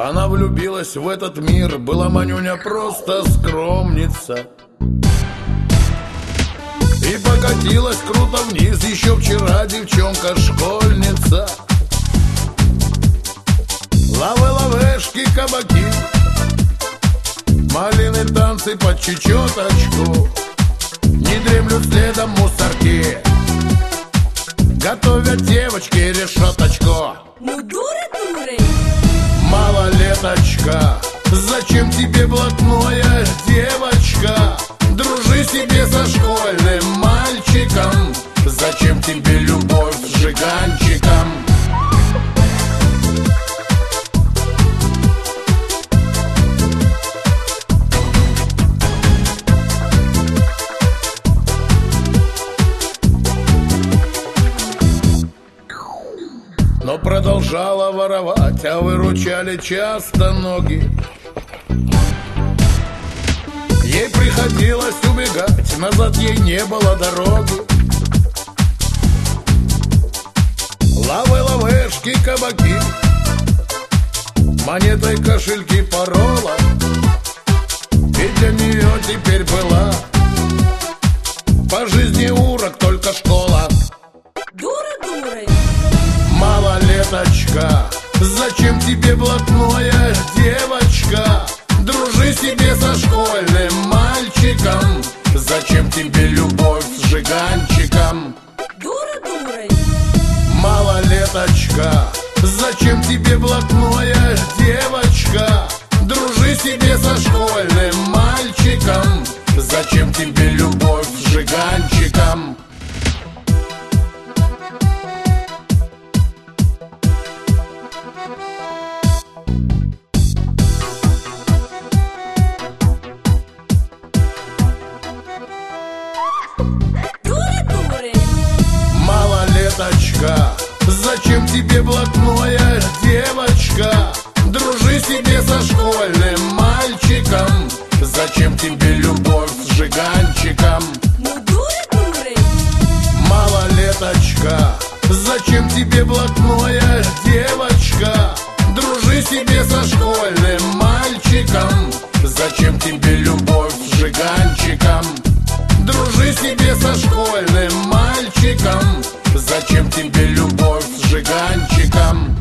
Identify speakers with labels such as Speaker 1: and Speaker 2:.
Speaker 1: Она влюбилась в этот мир, была Манюня просто скромница. И покатилась круто вниз, еще вчера девчонка-школьница. Лавы-лавешки, кабаки, малины, танцы под чечеточку. Не дремлют следом мусорки, готовят девочки решеточку.
Speaker 2: Ну дуры-дуры,
Speaker 1: малолеточка, зачем тебе блатное, девочка? Дружи себе со школьным мальчиком. Зачем тебе любовь с жиганчиком? Но продолжала воровать, а выручали часто ноги. Ей приходилось убегать, назад ей не было дороги. Лавы-лавешки, кабаки, монетой кошельки порола. И для нее теперь была по жизни урок только школа.
Speaker 2: дуры-дуры,
Speaker 1: Малолеточка, зачем тебе блатное, девочка? Дружи себе со школьным мальчиком. Зачем тебе любовь с жиганчиком?
Speaker 2: дуры-дуры,
Speaker 1: Малолеточка, зачем тебе блатное, девочка? Дружи себе со школьным мальчиком. Зачем тебе любовь с жиганчиком?
Speaker 2: дуры-дуры,
Speaker 1: Малолеточка, зачем тебе блатное, девочка? Дружи себе со школьным мальчиком. Зачем тебе любовь с жиганчиком?
Speaker 2: ну дуры-дуры,
Speaker 1: Малолеточка, зачем тебе блатное, девочка? Дружи себе со школьным мальчиком. Зачем тебе любовь с жиганчиком? Дружи себе со школьным мальчиком. Зачем тебе любовь с жиганчиком?